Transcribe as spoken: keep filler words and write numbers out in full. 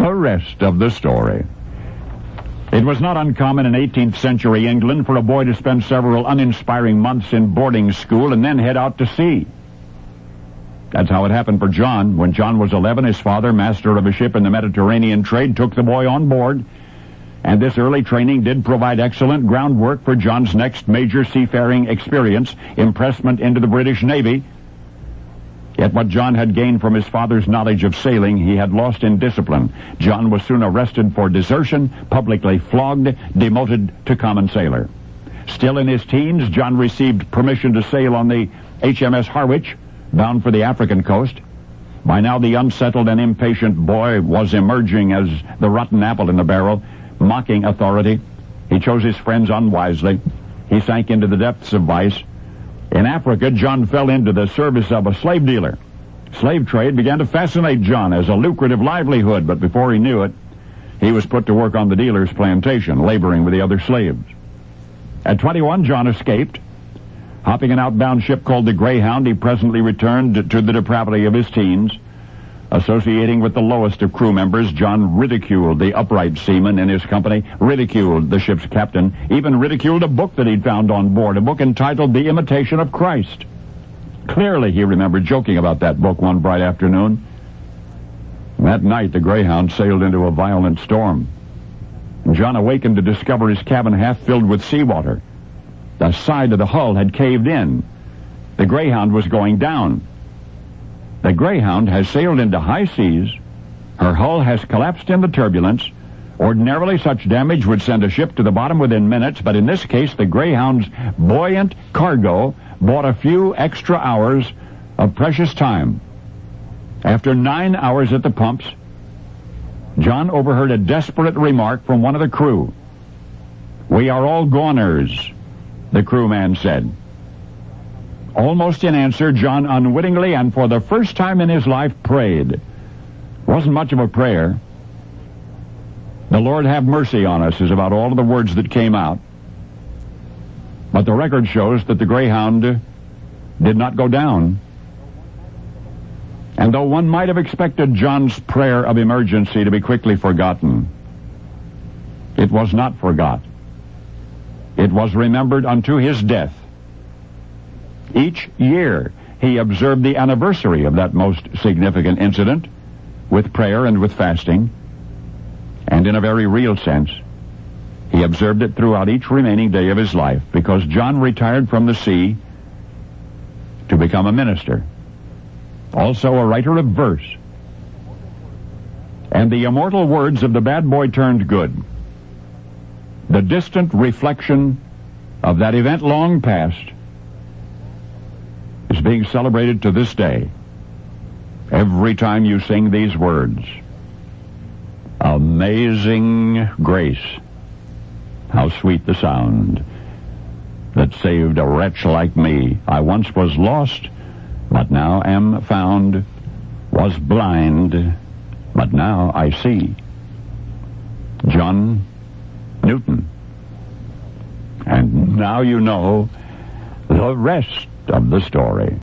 The rest of the story. It was not uncommon in eighteenth century England for a boy to spend several uninspiring months in boarding school and then head out to sea. That's how it happened for John. When John was eleven, his father, master of a ship in the Mediterranean trade, took the boy on board, and this early training did provide excellent groundwork for John's next major seafaring experience, impressment into the British Navy. Yet what John had gained from his father's knowledge of sailing, he had lost in discipline. John was soon arrested for desertion, publicly flogged, demoted to common sailor. Still in his teens, John received permission to sail on the H M S Harwich, bound for the African coast. By now the unsettled and impatient boy was emerging as the rotten apple in the barrel, mocking authority. He chose his friends unwisely. He sank into the depths of vice. In Africa, John fell into the service of a slave dealer. Slave trade began to fascinate John as a lucrative livelihood, but before he knew it, he was put to work on the dealer's plantation, laboring with the other slaves. At twenty-one, John escaped. Hopping an outbound ship called the Greyhound, he presently returned to the depravity of his teens. Associating with the lowest of crew members, John ridiculed the upright seaman in his company, ridiculed the ship's captain, even ridiculed a book that he'd found on board, a book entitled The Imitation of Christ. Clearly, he remembered joking about that book one bright afternoon. That night, the Greyhound sailed into a violent storm. John awakened to discover his cabin half filled with seawater. The side of the hull had caved in. The Greyhound was going down. The Greyhound has sailed into high seas. Her hull has collapsed in the turbulence. Ordinarily, such damage would send a ship to the bottom within minutes, but in this case, the Greyhound's buoyant cargo bought a few extra hours of precious time. After nine hours at the pumps, John overheard a desperate remark from one of the crew. "We are all goners," the crewman said. Almost in answer, John unwittingly and for the first time in his life prayed. Wasn't much of a prayer. "The Lord have mercy on us" is about all of the words that came out. But the record shows that the Greyhound did not go down. And though one might have expected John's prayer of emergency to be quickly forgotten, it was not forgot. It was remembered unto his death. Each year, he observed the anniversary of that most significant incident with prayer and with fasting. And in a very real sense, he observed it throughout each remaining day of his life, because John retired from the sea to become a minister, also a writer of verse. And the immortal words of the bad boy turned good, the distant reflection of that event long past, is being celebrated to this day. Every time you sing these words, "Amazing grace, how sweet the sound that saved a wretch like me. I once was lost, but now am found, was blind, but now I see." John Newton. And now you know the rest of the story.